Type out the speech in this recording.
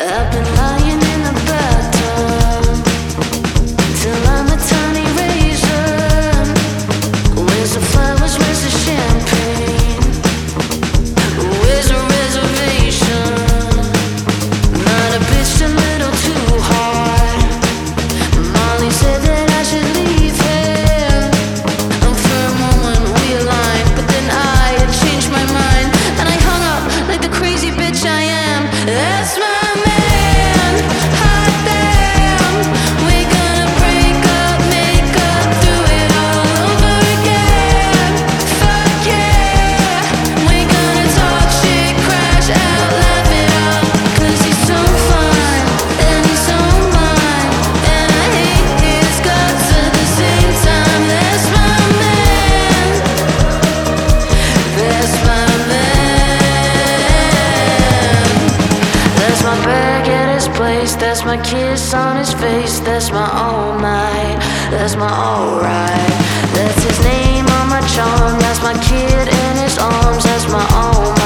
I've been lying in the bathtub till I'm a tiny raisin. Where's the flowers? Where's the champagne? Where's the reservation? Not a bitch, a little too hard. Molly said that I should leave here. And for a moment we aligned, but then I had changed my mind, and I hung up like the crazy bitch I am. That's my man. Hot damn, we're gonna break up, make up, do it all over again. Fuck yeah, we're gonna talk shit, crash out, laugh it out. 'Cause he's so fine and he's so mine, and I hate his guts at the same time. That's my man. That's my man. That's my bag at his place. That's my kiss on his face. That's my all night. That's my alright. That's his name on my charm. That's my kid in his arms. That's my all